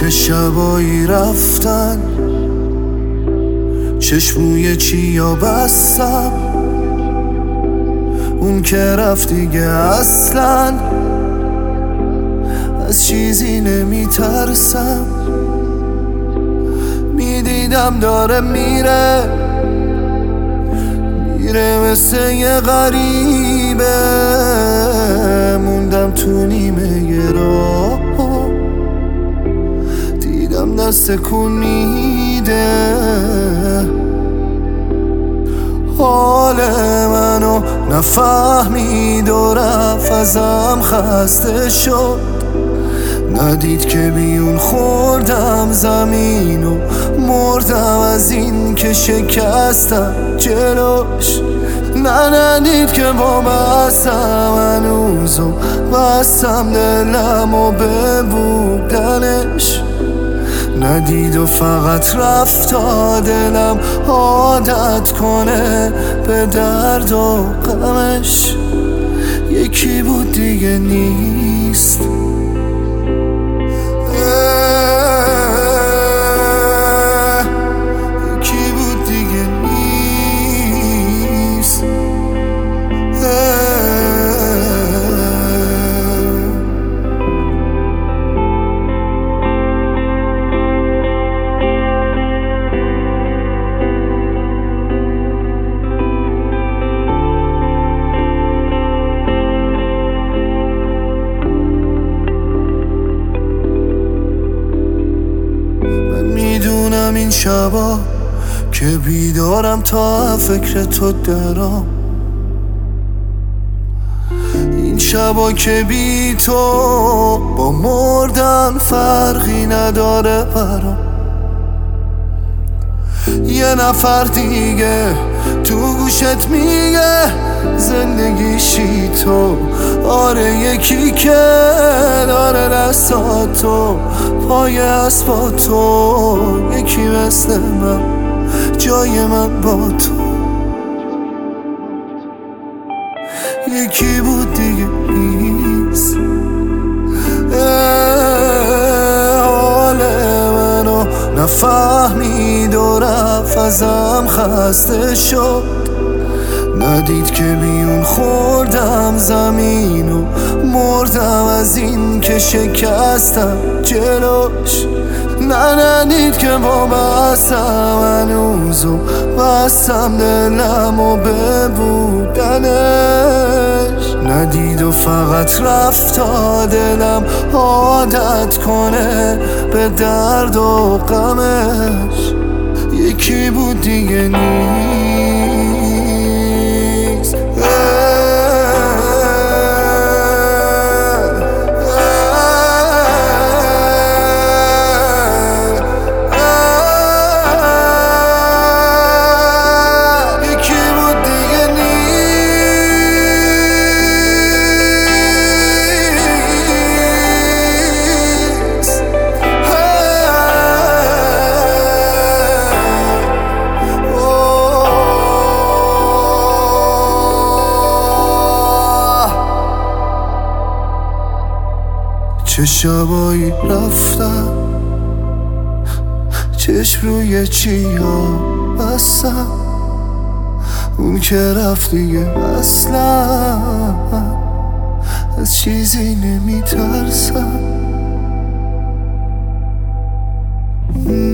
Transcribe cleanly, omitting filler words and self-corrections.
چه شبایی رفتن چشموی چیا بستم، اون که رفت دیگه اصلا از چیزی نمیترسم. میدیدم داره میره مثل یه غریبه، موندم تو نیمه راه، دیدم دست کن میده. حال منو نفهمید و رفت ازم خسته شد، ندید که بیون خوردم زمین و مردم از این که شکستم جلوش. ندید که با بستم هنوز و بستم دلم و به بودنش. ندید و فقط رفت تا دلم عادت کنه به درد و غمش. یکی بود دیگه نیست، یکی بود دیگه نیست. میدونم این شبا که بیدارم تا فکر تو درام، این شبا که بی تو با مردن فرقی نداره برام. یه نفر دیگه تو گوشت میگه زندگیشی تو، آره یکی که داره دستاتو پای اسبا تو، یکی مثل من جای من با تو. یکی بود دیگه نیست، حال منو نفهمید و رفت ازم خسته شد، ندید که بیون خوردم زمین و مردم از این که شکستم جلوش. ندید که با بستم هنوز و بستم دلم و به بودنش. ندید و فقط رفت تا دلم عادت کنه به درد و غمش. یکی بود دیگه نیست. چه شبایی رفتم چشم روی چیا بستم، اون که رفت دیگه اصلا از چیزی نمیترسم.